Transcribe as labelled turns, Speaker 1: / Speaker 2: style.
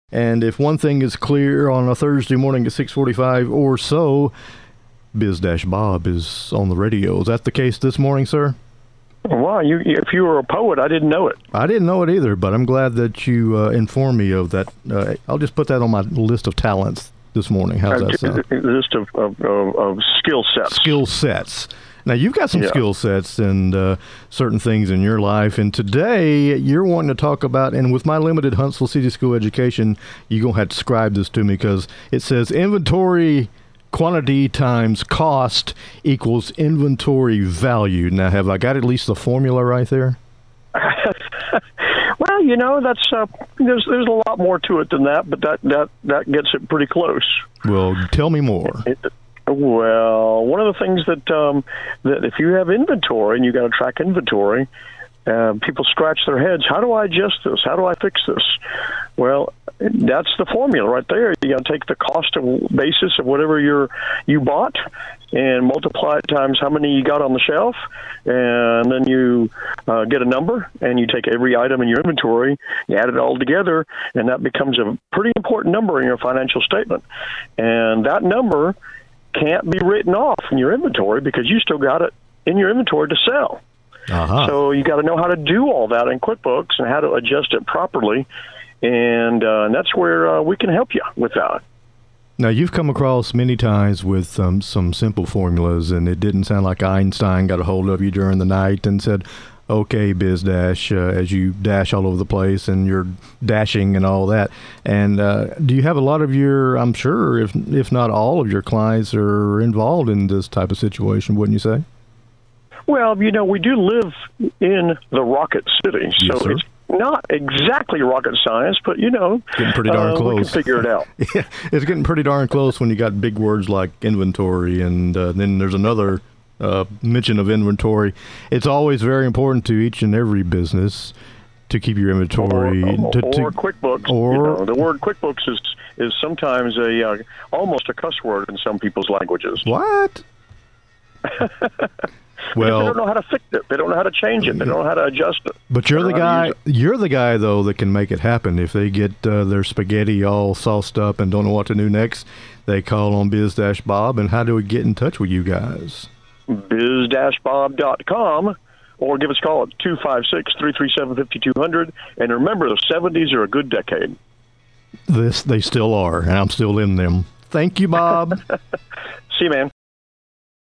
Speaker 1: And if one thing is clear on a Thursday morning at 6:45 or so, Biz-Bob is on the radio. Is that the case this morning, sir?
Speaker 2: Wow, if you were a poet, I didn't know it.
Speaker 1: I didn't know it either, but I'm glad that you informed me of that. I'll just put that on my list of talents this morning. How's that sound?
Speaker 2: List of skill sets.
Speaker 1: Skill sets. Now, you've got some skill sets and certain things in your life, and today you're wanting to talk about, and with my limited Huntsville City School education, you're going to have to describe this to me because it says inventory quantity times cost equals inventory value. Now, have I got at least the formula right there?
Speaker 2: Well, that's there's a lot more to it than that, but that gets it pretty close.
Speaker 1: Well, tell me more.
Speaker 2: Well, one of the things that if you have inventory and you got to track inventory, people scratch their heads. How do I adjust this? How do I fix this? Well, that's the formula right there. You got to take the cost of basis of whatever you bought and multiply it times how many you got on the shelf, and then you get a number, and you take every item in your inventory, you add it all together, and that becomes a pretty important number in your financial statement. And that number can't be written off in your inventory because you still got it in your inventory to sell.
Speaker 1: Uh-huh.
Speaker 2: So you got to know how to do all that in QuickBooks and how to adjust it properly, and that's where we can help you with that.
Speaker 1: Now, you've come across many times with some simple formulas, and it didn't sound like Einstein got a hold of you during the night and said, okay, Biz Dash, as you dash all over the place and you're dashing and all that. And do you have a lot of your, I'm sure, if not all of your clients are involved in this type of situation, wouldn't you say?
Speaker 2: Well, we do live in the Rocket City,
Speaker 1: yes,
Speaker 2: so
Speaker 1: sir.
Speaker 2: It's not exactly rocket science, but,
Speaker 1: getting pretty darn close.
Speaker 2: We can figure it out.
Speaker 1: Yeah, it's getting pretty darn close when you got big words like inventory, and then there's another mention of inventory. It's always very important to each and every business to keep your inventory.
Speaker 2: Or QuickBooks.
Speaker 1: Or
Speaker 2: the word QuickBooks is sometimes almost a cuss word in some people's languages.
Speaker 1: What?
Speaker 2: Well, they don't know how to fix it. They don't know how to change it. They don't know how to adjust it.
Speaker 1: But you're the guy. You're the guy, though, that can make it happen. If they get their spaghetti all sauced up and don't know what to do next, they call on Biz-Bob. And how do we get in touch with you guys?
Speaker 2: Biz-Bob.com, or give us a call at 256-337-5200. And remember, the 70s are a good decade.
Speaker 1: They still are, and I'm still in them. Thank you, Bob.
Speaker 2: See you, man.